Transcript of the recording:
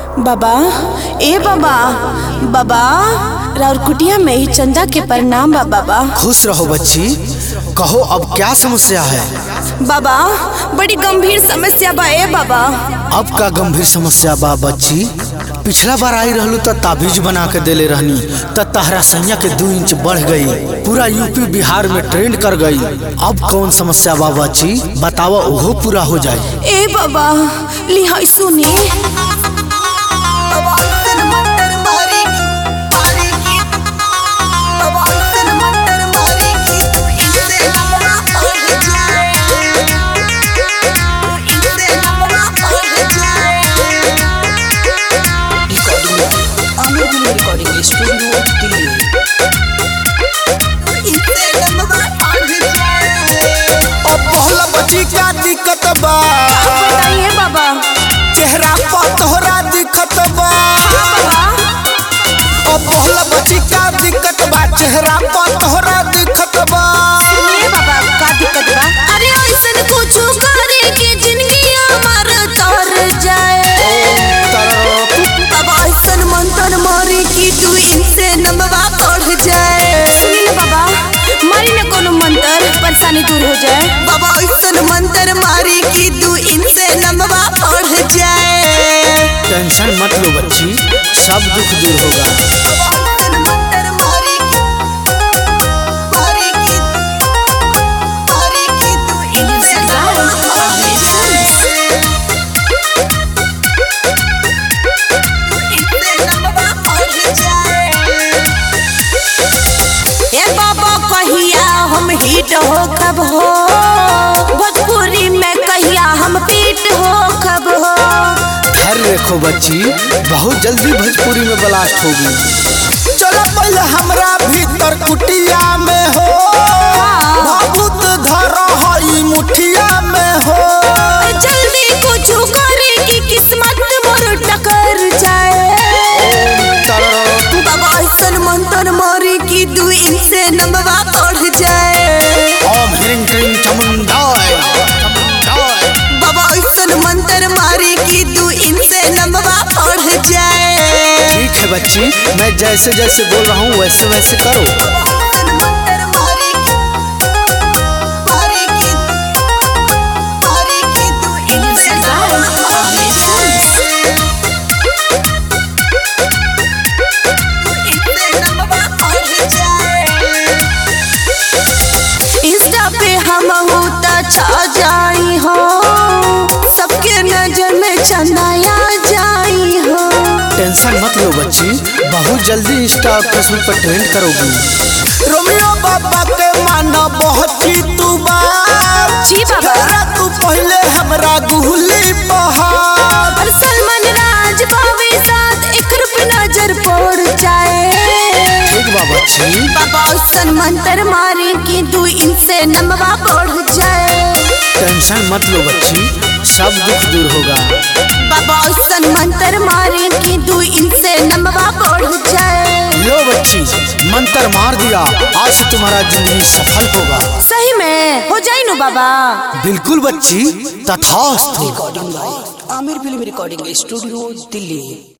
बाबा, ए बाबा, बाबा राउर कुटिया में ही चंदा के प्रणाम बा बाबा। खुश रहो बच्ची, कहो अब क्या समस्या है? बाबा बड़ी गंभीर समस्या बा ए बाबा। अब का गंभीर समस्या बा बच्ची? पिछला बार आई रहलू तो ताबीज बना के देले रहनी तो तहरा सैया के 2 इंच बढ़ गई, पूरा यूपी बिहार में ट्रेंड कर गई। अब कौन समस्या बा बच्ची, बतावा, ओहो पूरा हो जाए। ए बाबा लिहाई सुनी। क्या दिक्कत बा? बताइए बाबा। चेहरा पर तोहरा दिक्कत बा? अब बोला बच्ची क्या दिक्कत बा? चेहरा पर तोहरा दिक्कत बा? सुनिए बाबा का दिक्कत बा। अरे ऐसन कुछ करे कि जिंदगी हमार तर जाए। बाबा ऐसन मंत्र मारे कि 2 इंच से नंबवा बढ़ जाए। सुनिए बाबा, मारी ना कोनो मंत्र, परेशानी दूर हो जाए। बाबा ऐसन मंत्र मारे कि 2 इंच से नंबवा बढ़ जाए। टेंशन मत लो बच्ची, सब दुख दूर होगा। हिट हो कब हो भोजपुरी में, कहिया हम पीट हो कब हो। घर देखो बच्ची, बहुत जल्दी भोजपुरी में ब्लास्ट होगी। चलो पहले हमरा भीतर कुटिया में हो, भाभूत धरो हई मुठिया में हो। जल्दी कुछ करे कि किस्मत मोर टकर जाए। बाबा ऐसन मंत्र मारे कि 2 इंच से नंबवा बढ़ जाए। बाबा ऐसन मंत्र मारे कि 2 इंच से नंबवा बढ़ जाए। ठीक है बच्ची, मैं जैसे जैसे बोल रहा हूँ वैसे वैसे करो। छा जाई हो, सबके नजर में चंदाया जाई हो। टेंशन मत लो बच्ची, बहुत जल्दी इंस्टा और फेसबुक पर ट्रेंड करोगी। रोमियो बाबा के माना बहुत तू बात। जी बाबा। तू पहले हमरा गुहली बहार। और सलमान राज बाबे साथ एक रुपये नजर पड़ जाए। ठीक बाबा बच्ची। बाबा ऐसन मंत्र मारे कि 2 इंच से नंबवा बढ़ जाए। टेंशन मत लो बच्ची, सब दुख दूर होगा। बाबा ऐसन मंत्र मारे कि 2 इंच से नंबवा बढ़ जाए। लो बच्ची, मंत्र मार दिया, आज से तुम्हारा जिंदगी सफल होगा। सही में हो जाए नो बाबा? बिल्कुल बच्ची, तथास्तु। Recording by Aamir film recording studio, Delhi.